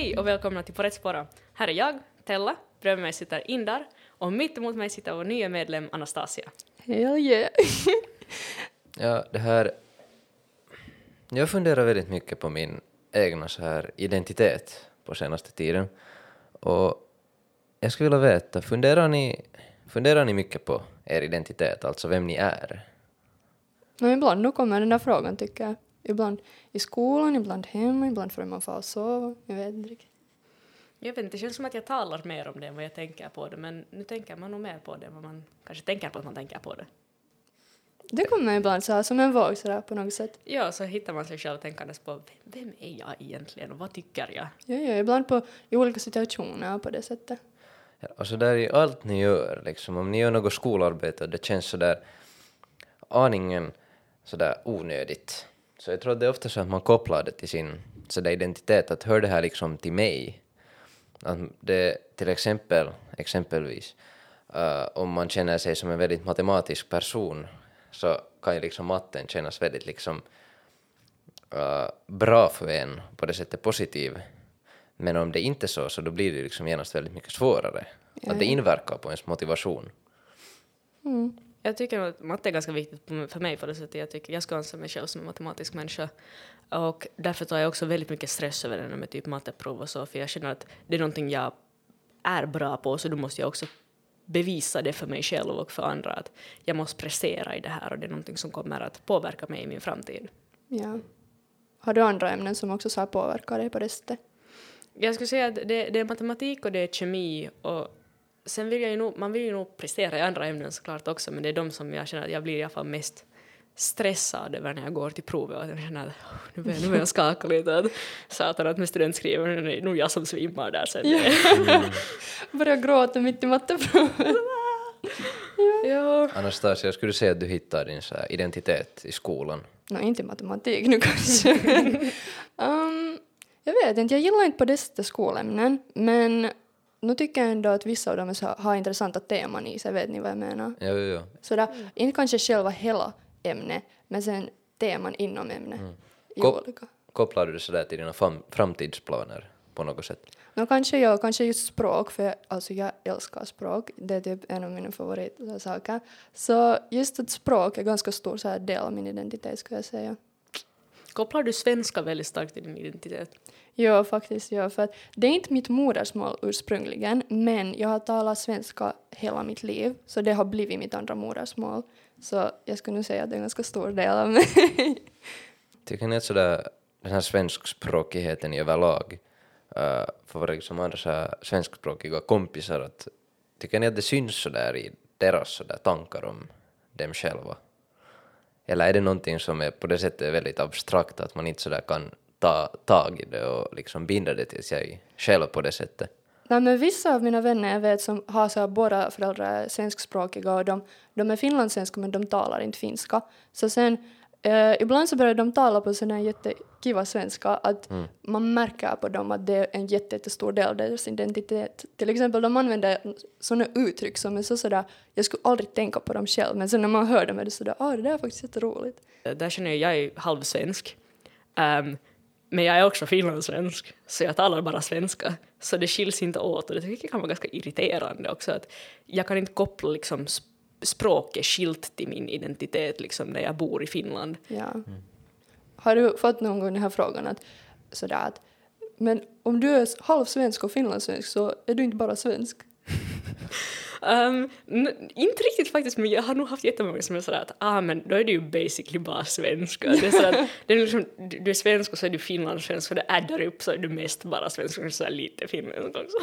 Hej och välkomna till På rätt spåra. Här är jag, Tella, bredvid mig sitter Indar och mitt emot mig sitter vår nya medlem Anastasia. Hell yeah. Ja, det här... Jag funderar väldigt mycket på min egna så här identitet på senaste tiden. Och jag skulle vilja veta, funderar ni mycket på er identitet, alltså vem ni är? Men ibland nu kommer den där frågan tycker jag. Ibland i skolan, ibland hemma, ibland för man får sova. Jag vet inte riktigt. Jag vet inte, det känns som att jag talar mer om det än vad jag tänker på det, men nu tänker man nog mer på det än vad man kanske tänker på att man tänker på det. Det kommer ibland så här som en våg så där på något sätt. Ja, så hittar man sig själv tänkandes på vem är jag egentligen och vad tycker jag? Ja, ibland i olika situationer på det sättet. Ja, och så där i allt ni gör, liksom, om ni gör något skolarbete och det känns så där aningen så där onödigt. Så jag tror att det är ofta så att man kopplar det till sin så där identitet, att hör det här liksom till mig. Att det till exempelvis om man känner sig som en väldigt matematisk person så kan ju liksom matten kännas väldigt liksom bra för en, på det sättet positiv. Men om det inte är så då blir det liksom genast väldigt mycket svårare. Ja. Att det inverkar på ens motivation. Mm. Jag tycker att matte är ganska viktigt för mig på det sättet. Jag ska anse mig själv som en matematisk människa. Och därför tar jag också väldigt mycket stress över det med typ matteprov och så. För jag känner att det är någonting jag är bra på, så då måste jag också bevisa det för mig själv och för andra. Att jag måste prestera i det här och det är någonting som kommer att påverka mig i min framtid. Ja. Har du andra ämnen som också så här påverkar dig på det sättet? Jag skulle säga att det är matematik och det är kemi och sen man vill ju nog prestera i andra ämnen såklart också, men det är de som jag känner att jag blir i alla fall mest stressad över när jag går till provet och jag känner att nu börjar jag skaka lite att satan att med student skriver det är nog jag som svimmar där sen. Börjar gråta mitt i matteprovet. Ja. Anastasia, skulle du säga att du hittar din så här identitet i skolan? Inte matematik nu kanske. Jag vet inte, jag gillar inte på det sättet skolämnen, men nu tycker jag ändå att vissa av dem har intressanta teman i sig, vet ni vad jag menar? Ja. Så inte kanske själva hela ämne, men sen teman inom ämne. Kopplar du det sådär till dina framtidsplaner på något sätt? Kanske just språk, för alltså jag älskar språk. Det är typ en av mina favoritsaker. Så just ett språk är ganska stor så här del av min identitet, skulle jag säga. Kopplar du svenska väldigt starkt till din identitet? Ja, faktiskt. Ja, för att det är inte mitt modersmål ursprungligen, men jag har talat svenska hela mitt liv, så det har blivit mitt andra modersmål. Så jag skulle nog säga att det är en ganska stor del av mig. Tycker ni att sådär, den här svenskspråkigheten i överlag för våra liksom andra så här svenskspråkiga kompisar, att tycker ni att det syns sådär i deras sådär tankar om dem själva? Eller är det någonting som är på det sättet väldigt abstrakt att man inte sådär kan ta tag i det och liksom binda det till sig själv på det sättet? Nej, men vissa av mina vänner jag vet som har så här, båda föräldrar är svenskspråkiga och de är finlandssvenska men de talar inte finska. Så sen ibland så börjar de tala på sån här jättekiva svenska att man märker på dem att det är en jättestor del av deras identitet. Till exempel de använder såna uttryck som är sådär, jag skulle aldrig tänka på dem själv, men sen när man hör dem är det sådär, det där är faktiskt jätteroligt. Där känner jag är halvsvensk. Men jag är också finlandssvensk, så jag talar bara svenska. Så det skiljs inte åt och det tycker jag kan vara ganska irriterande också. Att jag kan inte koppla liksom språket skilt till min identitet liksom, när jag bor i Finland. Ja. Har du fått någon gång den här frågan att men om du är halvsvensk och finlandssvensk så är du inte bara svensk? Inte riktigt faktiskt, men jag har nog haft jättemånga som är sådär att men då är du ju basically bara svenska. Det är sådär, det är liksom, du är svensk och så är du finlandssvensk och det addar upp så är du mest bara svensk och så är lite finländsk också.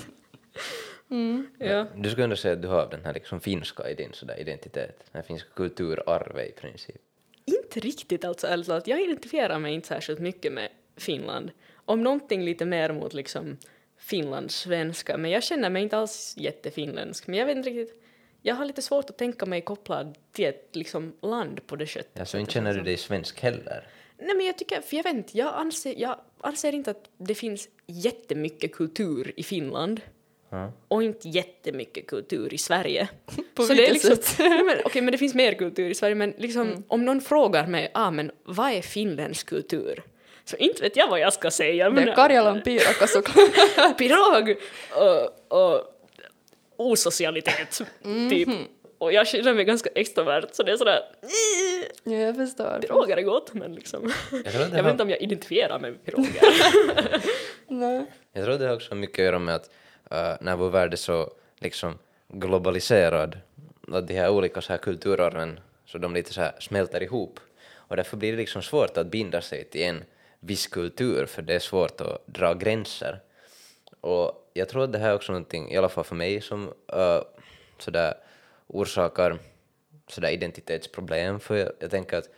Ja. Du skulle ändå säga att du har den här liksom finska i din sådär identitet, den här finska kulturarvet i princip. Inte riktigt alltså, att jag identifierar mig inte särskilt mycket med Finland. Om någonting lite mer mot liksom finlandssvenska, men jag känner mig inte alls jättefinländsk. Men jag vet inte riktigt, jag har lite svårt att tänka mig kopplad till ett liksom land på det sättet. Ja, så inte känner du dig svensk heller? Nej, men jag tycker, för jag vet inte, jag anser inte att det finns jättemycket kultur i Finland. Och inte jättemycket kultur i Sverige. På så det är liksom, sätt? men det finns mer kultur i Sverige, men liksom, om någon frågar mig, men vad är finländsk kultur? Så inte vet jag vad jag ska säga. Det är Karjalan piirakka såklart. Pirog och osocialitet, typ. Och jag känner mig ganska extrovert, så det är sådär... Ja, jag förstår. Piroger är gott, men liksom... Jag vet inte om jag identifierar mig med piroger. Nej. Jag tror det har också mycket att göra med att när vår värld är så liksom globaliserad, att de här olika så här kulturarven, så de lite så här smälter ihop. Och därför blir det liksom svårt att binda sig till en viss kultur, för det är svårt att dra gränser. Och jag tror att det här är också någonting, i alla fall för mig, som sådär orsakar sådär identitetsproblem. För jag tänker att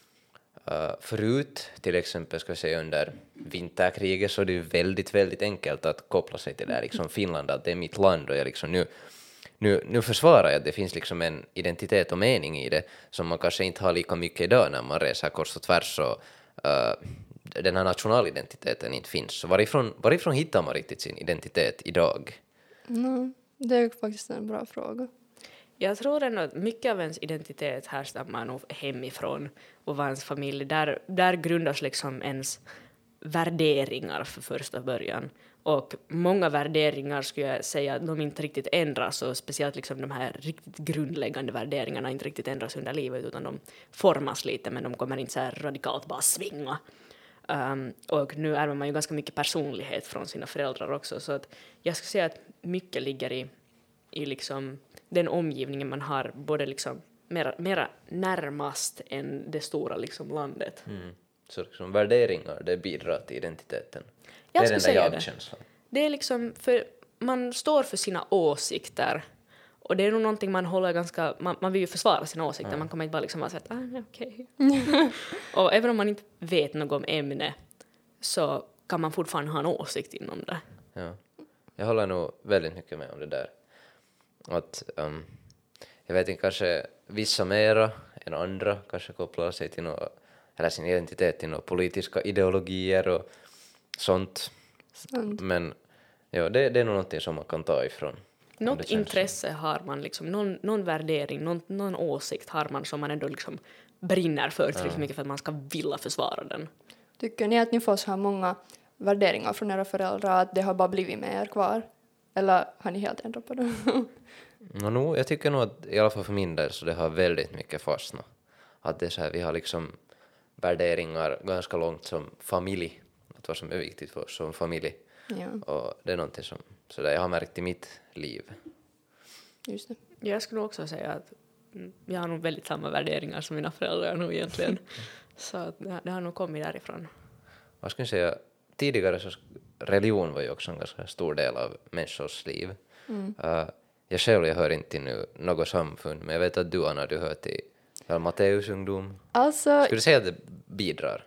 förut, till exempel ska vi säga under vinterkriget, så är det ju väldigt, väldigt enkelt att koppla sig till det här, liksom Finland, att det är mitt land och jag liksom nu försvarar jag att det finns liksom en identitet och mening i det som man kanske inte har lika mycket idag när man reser kors och tvärs och den här nationalidentiteten inte finns. Så varifrån hittar man riktigt sin identitet idag? Det är faktiskt en bra fråga. Jag tror ändå att mycket av ens identitet härstammar nog hemifrån och vad ens familj. Där grundas liksom ens värderingar för första början. Och många värderingar skulle jag säga att de inte riktigt ändras, och speciellt liksom de här riktigt grundläggande värderingarna inte riktigt ändras under livet, utan de formas lite, men de kommer inte så här radikalt bara svinga. Och nu ärver man ju ganska mycket personlighet från sina föräldrar också, så att jag skulle säga att mycket ligger i liksom den omgivningen man har, både liksom mera närmast än det stora liksom landet. Så liksom värderingar, det bidrar till identiteten. Jag det är skulle den säga där det. jag-känslan. Det är liksom, för man står för sina åsikter, och det är nog någonting man håller ganska, man vill ju försvara sina åsikter, man kommer inte bara liksom vara så att okej. Och även om man inte vet något om ämne, så kan man fortfarande ha en åsikt inom det. Ja. Jag håller nog väldigt mycket med om det där. Att, jag vet inte, kanske vissa mera än andra kanske kopplar sig till eller sin identitet till några politiska ideologier och sånt. Men ja, det är nog någonting som man kan ta ifrån. Något intresse har man, liksom, någon värdering, någon åsikt har man som man ändå liksom brinner för tillräckligt mycket för att man ska vilja försvara den. Tycker ni att ni får så här många värderingar från era föräldrar, att det har bara blivit med er kvar? Eller har ni helt ändrat på det? Jag tycker nog att i alla fall för min del så det har väldigt mycket fastnat. Att det är så här, vi har liksom värderingar ganska långt som familj. Att vad som är viktigt för oss som familj. Ja, Och det är någonting som så där jag har märkt i mitt liv. just det. Jag skulle också säga att jag har nog väldigt samma värderingar som mina föräldrar nu egentligen. Så att det har nog kommit därifrån. Vad ska jag säga? Tidigare så religion var ju också en ganska stor del av människors liv. Jag hör inte till nu något samfund, men jag vet att du, Anna, du hör till Matteus ungdom. Alltså, skulle du säga att det bidrar?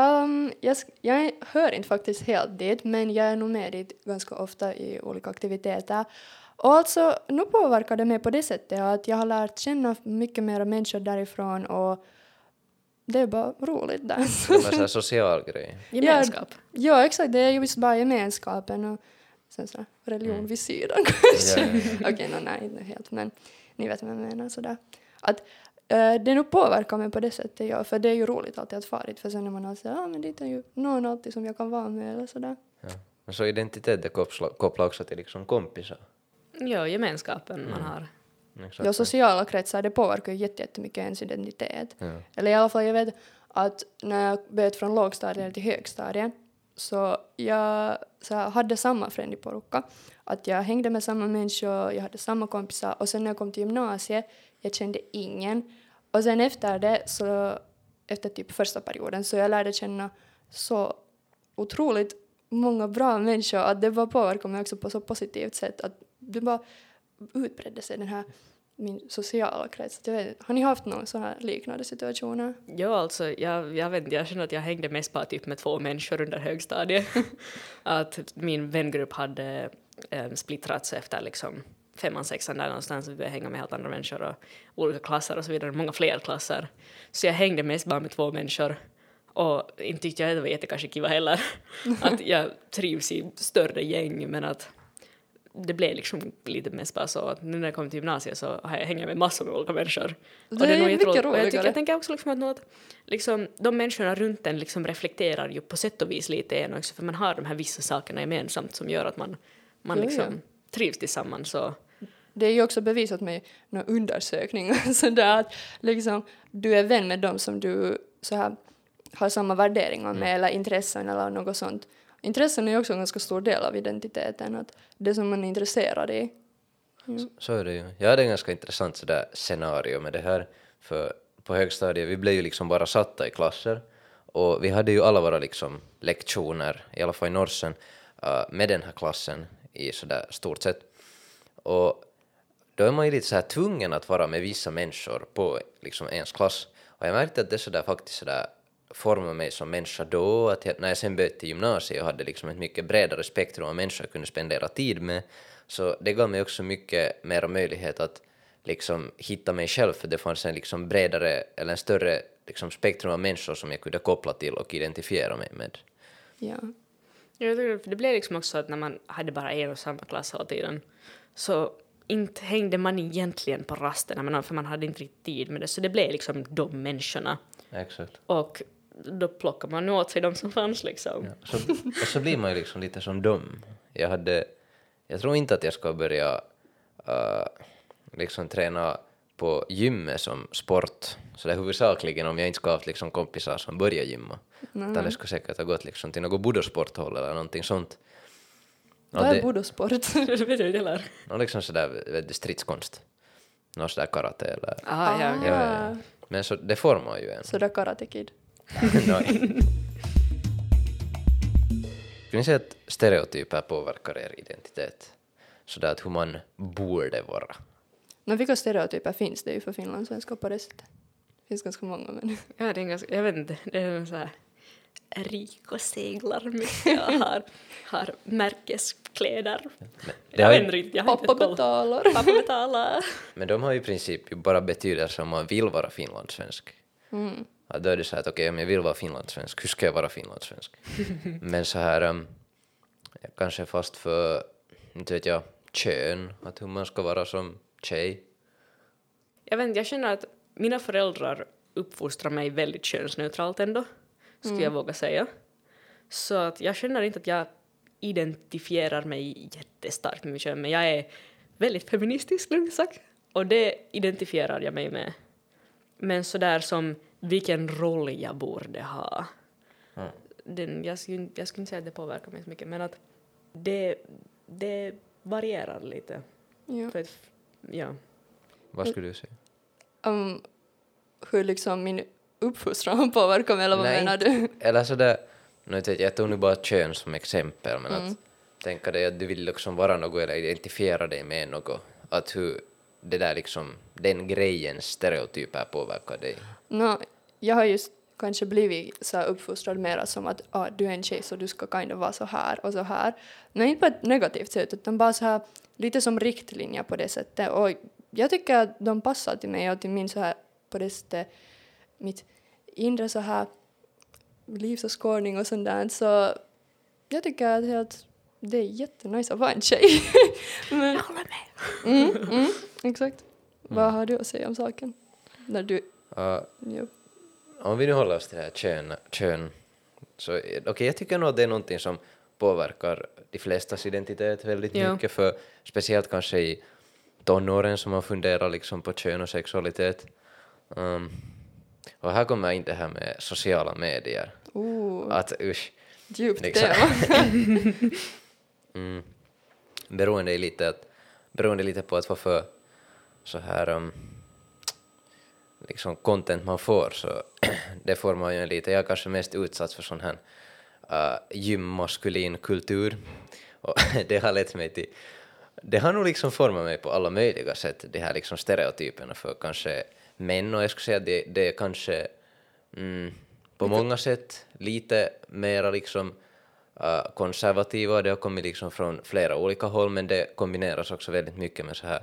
Jag hör inte faktiskt helt dit, men jag är nog med dit ganska ofta i olika aktiviteter. Och alltså, nu påverkar det mig på det sättet att jag har lärt känna mycket mer människor därifrån, och det är bara roligt där. Det är en sån här social grej. Gemenskap. Ja, exakt. Det är ju just bara gemenskapen och sen så religion vid sidan kanske. Okej, nej, inte helt, men ni vet vad jag menar sådär. Att det nog påverkar mig på det sättet, ja, för det är ju roligt alltid att fara dit, för sen när man har sagt, men det är ju någon alltid som jag kan vara med eller sådär. Ja. Men så identitet det kopplar också till liksom kompisar. Ja, gemenskapen man har. Exakt. Ja, sociala kretsar, det påverkar ju jättemycket ens identitet. Ja. Eller i alla fall, jag vet att när jag bytte från lågstadiet till högstadiet, så jag hade samma frändporukka. Att jag hängde med samma människor, jag hade samma kompisar, och sen när jag kom till gymnasiet, jag kände ingen. Och sen efter det, så efter typ första perioden, så jag lärde känna så otroligt många bra människor, att det bara påverkade mig också på så positivt sätt, att det bara utbredde sig den här min sociala krets. Har ni haft någon sån här liknande situationer? Ja, alltså, jag vet inte, jag känner att jag hängde mest bara typ med 2 människor under högstadiet. Att min vängrupp hade splittrats efter liksom 5:an, 6:an där någonstans. Vi började hänga med helt andra människor och olika klasser och så vidare, många fler klasser. Så jag hängde mest bara med 2 människor. Och inte tyckte jag det var jättekanske kiva heller. Att jag trivs i större gäng, men att det blev liksom lite mest bara så att nu när jag kom till gymnasiet så hänger jag med massor med olika människor. Det är nog mycket jätteroligt. Och roligare. jag tänker också liksom att liksom, de människorna runt en liksom reflekterar ju på sätt och vis lite en också, för man har de här vissa sakerna gemensamt som gör att man liksom trivs tillsammans. Så. Det är ju också bevisat med några undersökningar sådär att liksom, du är vän med dem som du så här, har samma värderingar med eller intressen eller något sånt. Intressen är ju också en ganska stor del av identiteten, att det som man är intresserad i. Så är det ju. Ja, det är en ganska intressant sådär scenario med det här. För på högstadiet, vi blev ju liksom bara satta i klasser. Och vi hade ju alla våra liksom lektioner, i alla fall i Norsen, med den här klassen i sådär stort sett. Och då är man ju lite så här tvungen att vara med vissa människor på liksom ens klass. Och jag märkte att det sådär faktiskt sådär formade mig som människa då, att när jag sen började till gymnasiet och hade liksom ett mycket bredare spektrum av människor jag kunde spendera tid med, så det gav mig också mycket mer möjlighet att liksom hitta mig själv, för det fanns en liksom bredare eller en större liksom spektrum av människor som jag kunde koppla till och identifiera mig med. Ja. Det blev liksom också att när man hade bara en och samma klass hela tiden så inte hängde man egentligen på rasterna, för man hade inte riktigt tid med det, så det blev liksom de människorna. Exakt. Och då plockar man åt sig de som fanns liksom. Ja, och så blir man ju liksom lite som dem. Jag tror inte att jag ska börja liksom träna på gymmet som sport. Så det är huvudsakligen om jag inte ska ha haft liksom kompisar som börjar gymma. Utan det skulle säkert ha gått liksom till något budosporthåll eller någonting sånt. Vad är budosport? Det vet jag inte heller. Och liksom sådär stridskonst. Något sådär karate eller... Ja. Men så det formar ju en. Sådär Karate Kid. Kan ni säga att stereotyper påverkar er identitet? Sådär att hur man borde vara. Men vilka stereotyper finns det ju för finlandssvenskar på det sättet? Det finns ganska många, men... Ja, det är ganska, jag vet inte, det är så här rik och seglar mycket och har märkeskläder. Jag vet inte riktigt, jag har inte Pappa koll. betalar. Pappa betalar. Men de har ju i princip ju bara betydelse om man vill vara finlandssvensk. Ja, då är det så här att okej, om jag vill vara finlandssvensk, hur ska jag vara finlandssvensk? Men så här, jag kanske är fast för, inte vet jag, kön, att hur man ska vara som tjej. Jag vet inte, jag känner att mina föräldrar uppfostrar mig väldigt könsneutralt ändå, skulle jag våga säga. Så att jag känner inte att jag identifierar mig jättestarkt med min kön, men jag är väldigt feministisk, lugnt sagt. Och det identifierar jag mig med. Men så där som vilken roll jag borde ha. Jag skulle inte säga att det påverkar mig så mycket, men att det varierar lite. Ja. För att, ja. Vad skulle du säga? Hur liksom min uppfostran påverkar mig, eller vad menar du? Eller sådär, jag tog nu bara kön som exempel, men att tänka dig att du vill liksom vara något eller identifiera dig med något. Att hur det där liksom, den grejens stereotyper påverkar dig. Jag har just kanske blivit så uppfostrad mer som att du är en tjej så du ska kind of vara så här och så här. Men inte på ett negativt sätt, utan bara så här lite som riktlinjer på det sättet. Och jag tycker att de passar till mig och till min så här på det sättet, mitt inre så här livsåskådning och sånt där. Så jag tycker att det är jättenice att vara en tjej. Men, Jag håller med. Exakt. Vad har du att säga om saken? När du... Om vi nu håller oss till det här kön så jag tycker nog att det är någonting som påverkar de flestas identitet väldigt mycket, för speciellt kanske i tonåren som man funderar liksom på kön och sexualitet. Och här kommer inte det här med sociala medier. Att djupt liksom, tema. beroende lite på att varför så här liksom content man får, så det får man ju lite. Jag är kanske mest utsatt för sån här gymmaskulin kultur, och det har lett mig till, det har nog liksom format mig på alla möjliga sätt, det här liksom stereotyperna för kanske män, och jag skulle säga att det är kanske på många sätt lite mera liksom konservativa, det har kommit liksom från flera olika håll, men det kombineras också väldigt mycket med så här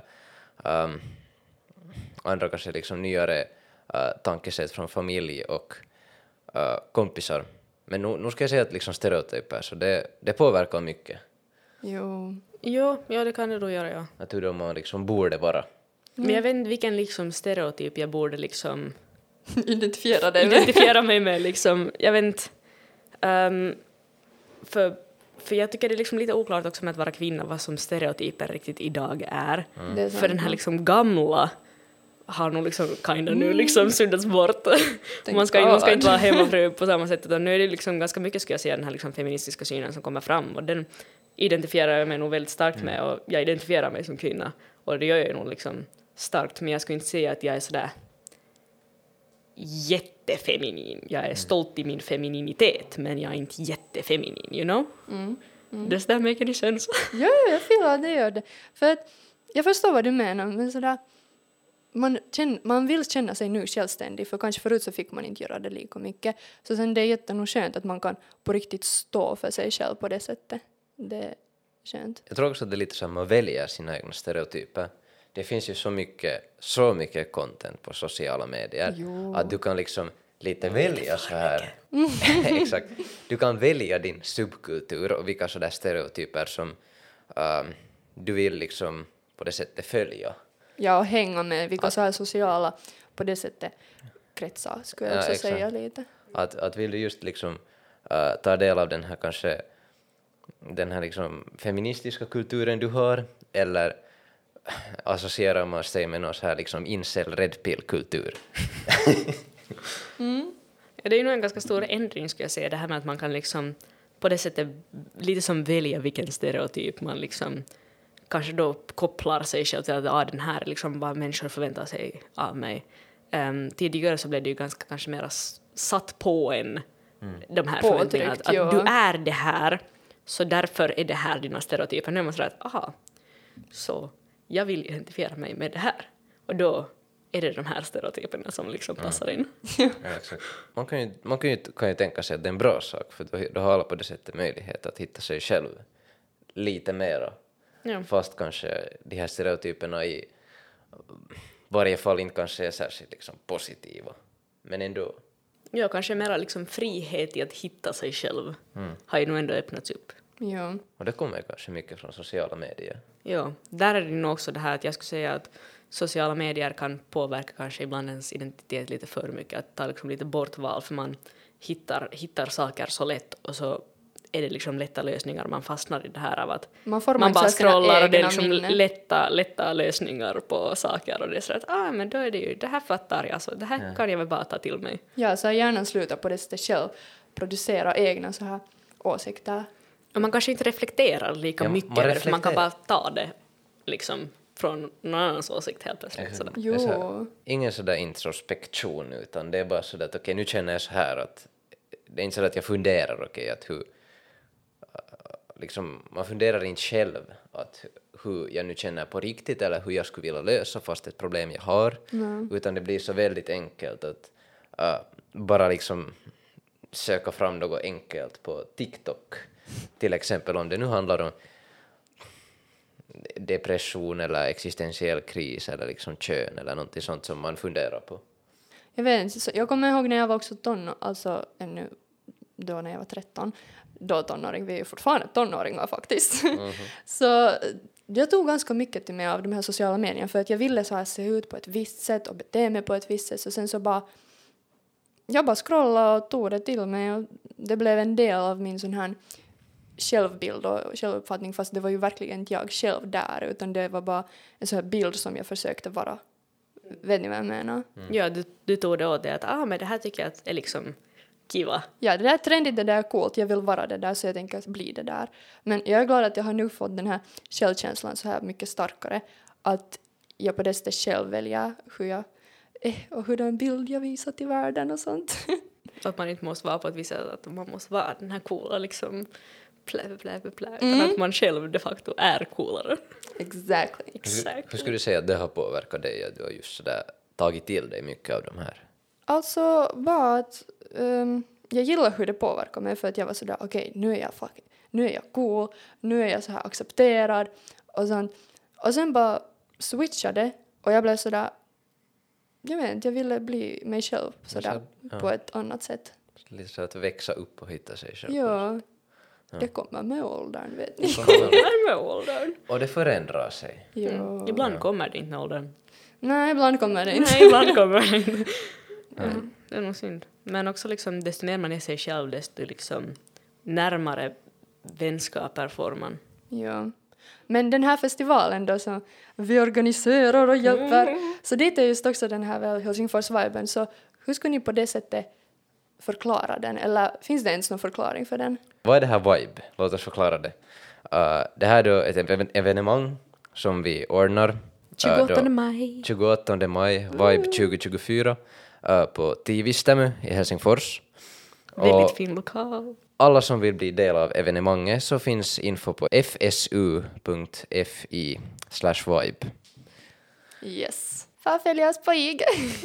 andra kanske liksom nyare tankesätt från familj och kompisar. Men nu ska jag säga att liksom stereotyper, så det påverkar mycket. Jo. Jo, ja, det kan det då göra, ja. Att hur de man liksom borde vara. Men jag vet inte vilken liksom stereotyp jag borde liksom Identifiera dig med. identifiera mig med. Liksom. Jag vet inte. För jag tycker det är liksom lite oklart också med att vara kvinna vad som stereotyper riktigt idag är. Det är sant, För den här liksom gamla har nog liksom kinda nu liksom suddats bort. man ska inte vara hemmafru på samma sätt, utan nu är det liksom ganska mycket, skulle jag säga, den här liksom feministiska synen som kommer fram, och den identifierar jag mig nog väldigt starkt med, och jag identifierar mig som kvinna, och det gör jag nog liksom starkt, men jag skulle inte säga att jag är sådär jättefeminin. Jag är stolt i min femininitet, men jag är inte jättefeminin, you know? Does that make any sense? Ja, jag felar det gör det. För att jag förstår vad du menar, men sådär man vill känna sig nu självständig, för kanske förut så fick man inte göra det lika mycket. Så sen det är jättenog skönt att man kan på riktigt stå för sig själv på det sättet. Det är skönt. Jag tror också att det är lite som att välja sina egna stereotyper. Det finns ju så mycket content på sociala medier att du kan liksom lite välja så här. Exakt. Du kan välja din subkultur och vilka sådär stereotyper som du vill liksom på det sättet följa. Ja, och hänga med vilka så här sociala på det sättet kretsar, skulle jag också exakt. säga lite. Att vill du just liksom ta del av den här kanske den här liksom feministiska kulturen du har, eller associerar man sig med någon så här liksom incel-redpill-kultur? Ja, det är ju nog en ganska stor ändring, skulle jag säga, det här med att man kan liksom på det sättet lite som välja vilken stereotyp man liksom kanske då kopplar sig själv till att den här är liksom vad människor förväntar sig av mig. Tidigare så blev det ju ganska kanske mer satt på en de här förväntningarna, att du är det här, så därför är det här dina stereotyper. Nu är man sådär att så jag vill identifiera mig med det här, och då är det de här stereotyperna som liksom passar in. Ja, exakt. Man kan ju tänka sig att det är en bra sak, för då har alla på det sättet möjlighet att hitta sig själv lite mera. Ja. Fast kanske de här stereotyperna i varje fall inte kanske är särskilt liksom positiva. Men ändå. Ja, kanske mera liksom frihet i att hitta sig själv har ju nog ändå öppnats upp. Ja. Och det kommer kanske mycket från sociala medier. Ja, där är det nog också det här att jag skulle säga att sociala medier kan påverka kanske ibland ens identitet lite för mycket. Att ta liksom lite bortval, för man hittar saker så lätt, och så är det liksom lätta lösningar. Man fastnar i det här av att Man bara scrollar och det är liksom minnen. lätta lösningar på saker, och det är så att men då är det ju, det här fattar jag, så det här kan jag väl bara ta till mig. Ja, så hjärnan slutar på det sättet själv producera egna så här åsikter. Och man kanske inte reflekterar lika mycket över det, för man kan bara ta det liksom från någon annans åsikt helt plötsligt. Sådär. Det är så här, ingen sådär introspektion, utan det är bara sådär att okej, nu känner jag så här, att det är inte så att jag funderar att hur liksom, man funderar inte själv att hur jag nu känner på riktigt eller hur jag skulle vilja lösa fast ett problem jag har, utan det blir så väldigt enkelt att bara liksom söka fram något enkelt på TikTok, till exempel om det nu handlar om depression eller existentiell kris eller liksom kön eller någonting sånt som man funderar på. Jag vet inte, jag kommer ihåg när jag var också alltså ännu då när jag var 13, då tonåring, vi är ju fortfarande tonåringar faktiskt. Så jag tog ganska mycket till mig av de här sociala medierna, för att jag ville så här se ut på ett visst sätt och bete mig på ett visst sätt, så sen så jag bara scrollade och tog det till mig, och det blev en del av min sån här självbild och självuppfattning, fast det var ju verkligen inte jag själv där, utan det var bara en sån här bild som jag försökte vara. Vet ni vad jag menar? Ja, du tog det åt det att men det här tycker jag att är liksom kiva. Ja, det där är trendigt, det där är coolt, jag vill vara det där, så jag tänker bli det där. Men jag är glad att jag har nu fått den här självkänslan så här mycket starkare, att jag på det sättet själv väljer hur jag är och hur den bild jag visar till världen och sånt. Att man inte måste vara på ett visst sätt, att man måste vara den här coola liksom utan att man själv de facto är coolare. Exactly. Hur skulle du säga att det har påverkat dig, att du har just sådär tagit till dig mycket av de här? Alltså bara att jag gillar hur det påverkar mig, för att jag var sådär okej, nu är jag cool, nu är jag så här accepterad och sånt. Och sen bara switchade och jag blev sådär, jag vet inte, jag ville bli mig själv sådär på ett annat sätt. Lite så att växa upp och hitta sig själv. Ja. Det kommer med åldern, vet ni. Kommer med åldern. Och det förändrar sig. Ja. Ibland kommer det inte med åldern. Nej, ibland kommer det inte. Nej, ibland kommer det inte. Det är nog synd. Men också liksom, desto mer man är sig själv, desto liksom närmare vänskaper får man. Ja. Men den här festivalen då som vi organiserar och hjälper, så dit är just också den här väl Helsingfors-viben, så hur ska ni på det sättet förklara den? Eller finns det ens någon förklaring för den? Vad är det här Vibe? Låt oss förklara det. Det här är då ett evenemang som vi ordnar 28 maj. 28 maj, Vibe 2024 på Tiivistämy i Helsingfors. Väldigt fin lokal. Alla som vill bli del av evenemanget så finns info på fsu.fi/vibe. Yes. Får följa oss på IG.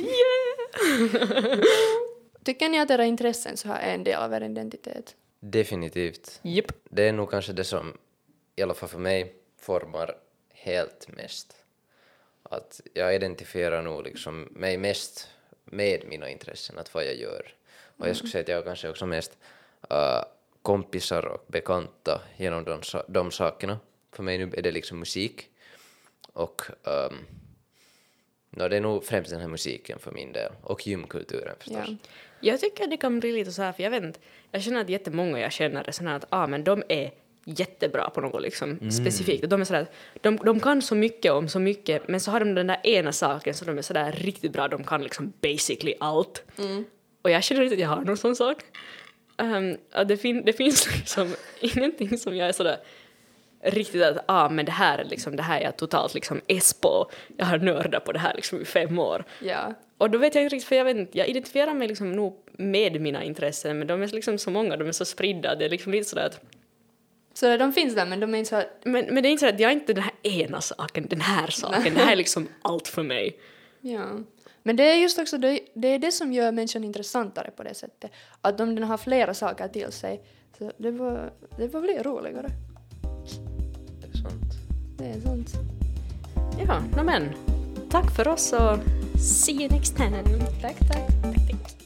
Tycker ni att era intressen så här är en del av er identitet? Definitivt. Japp. Det är nog kanske det som, i alla fall för mig, formar helt mest. Att jag identifierar nog liksom mig mest med mina intressen, att vad jag gör. Och jag skulle säga att jag kanske också mest kompisar och bekanta genom de sakerna. För mig nu är det liksom musik. Och det är nog främst den här musiken för min del. Och gymkulturen förstås. Ja. Jag tycker det kan bli lite så här, för jag vet inte, jag känner att jättemånga jag känner är sådana att men de är jättebra på något liksom specifikt. Och de är sådär, de kan så mycket om så mycket, men så har de den där ena saken så de är sådär riktigt bra, de kan liksom basically allt. Och jag känner inte att jag har någon sån sak. Det finns liksom ingenting som jag är sådär riktigt att men det här är liksom, det här är jag totalt liksom på. Jag har nördat på det här liksom i 5 år. Ja. Och då vet jag inte riktigt, för jag identifierar mig liksom nog med mina intressen, men de är liksom så många, de är så spridda, det är liksom lite sådär att... Så de finns där, men de är inte så här... Men det är inte så att jag är inte den här ena saken, den här saken, det här är liksom allt för mig. Ja. Men det är just också det är det som gör människan intressantare på det sättet. Att om den har flera saker till sig, så det får bli roligare. Det är sant. Det är sant. Ja, men tack för oss och see you next time. Tack.